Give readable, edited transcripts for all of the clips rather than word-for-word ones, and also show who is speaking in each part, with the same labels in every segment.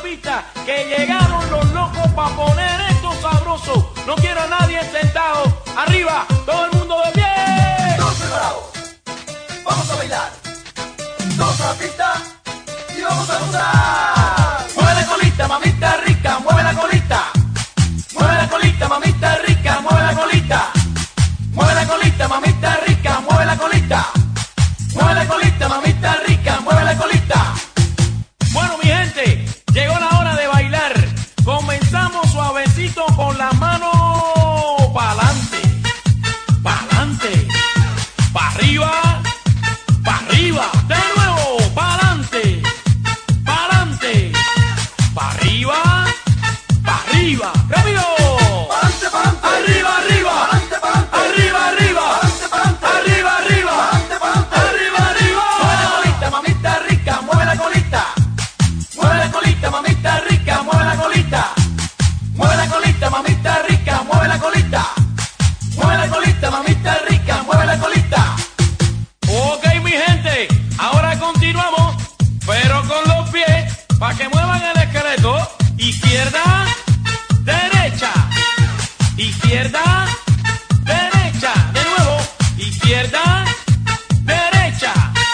Speaker 1: pista, que llegaron los locos para poner esto sabroso. No quiero a nadie sentado. Arriba, todo el mundo de pie.
Speaker 2: Todos preparados. Vamos a bailar. Todos a la pista y vamos a gozar.
Speaker 1: Mueve la colita, mamita rica, mueve la colita. Mueve la colita, mamita rica, mueve la colita. Mueve la colita, mamita rica, mueve la colita. Mueve la colita, mamita rica, mueve la colita. Bueno, mi gente, llegó la hora de bailar. Comenzamos suavecito con las manos pa'lante, pa'lante, pa' arriba, pa' arriba. De nuevo, pa'lante, pa'lante, pa' arriba, pa' arriba. ¡Rápido!
Speaker 2: Pa'lante, pa'lante.
Speaker 1: Arriba, arriba.
Speaker 2: Pa'lante, pa'lante.
Speaker 1: Arriba, arriba.
Speaker 2: Pa'lante, pa'lante.
Speaker 1: Arriba, arriba.
Speaker 2: Pa'lante, pa'lante.
Speaker 1: Arriba, arriba. Mueve la colita, mamita rica, mueve la colita. Mueve la colita, mamita rica, mueve la colita. Mueve la colita, mamita rica, mueve la colita. Mueve la colita, mamita rica, mueve la colita. Ok, mi gente, ahora continuamos, pero con los pies, para que muevan el esqueleto. Izquierda, derecha. Izquierda, derecha. De nuevo, izquierda, derecha.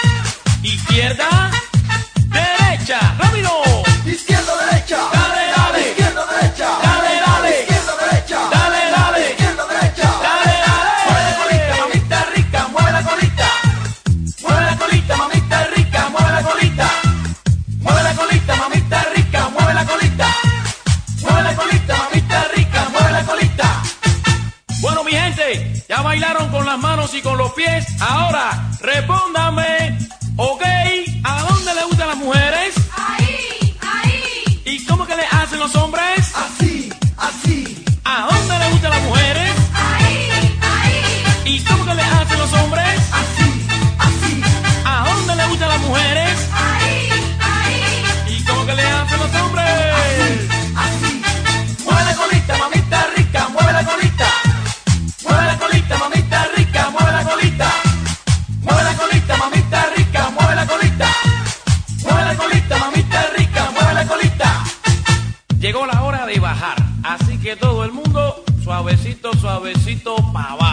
Speaker 1: Izquierda, derecha. ¡Rápido!
Speaker 2: Izquierda, derecha.
Speaker 1: Dale, dale.
Speaker 2: Izquierda, derecha.
Speaker 1: Dale, dale.
Speaker 2: Izquierda, derecha.
Speaker 1: Dale, dale.
Speaker 2: Izquierda, derecha.
Speaker 1: Dale, dale. Mueve la colita, mamita rica, mueve la colita. Mueve la colita, mamita rica, mueve la colita. Mueve la colita, mamita rica, mueve la colita. Mueve la colita, mamita rica, mueve la colita. Bueno, mi gente, ya bailaron con las manos y con los pies. Ahora, respóndanme, ¿ok? ¿A dónde le gustan las mujeres?
Speaker 3: Ahí, ahí.
Speaker 1: ¿Y cómo que le hacen los hombres?
Speaker 2: Así, así.
Speaker 1: ¿A dónde le gustan las mujeres?
Speaker 3: Ahí, ahí.
Speaker 1: ¿Y cómo que le hacen los hombres?
Speaker 2: Así, así.
Speaker 1: ¿A dónde le gustan las mujeres?
Speaker 3: Ahí, ahí.
Speaker 1: ¿Y cómo que le hacen los hombres?
Speaker 2: Así.
Speaker 1: Mueve la colita, mamita rica, mueve la colita. Mueve la colita, mamita rica, mueve la colita. Mueve la colita, mamita rica, mueve la colita. Mueve la colita, mamita rica, mueve la colita. Llegó la hora de bajar, así que todo el mundo suavecito, suavecito pa' abajo.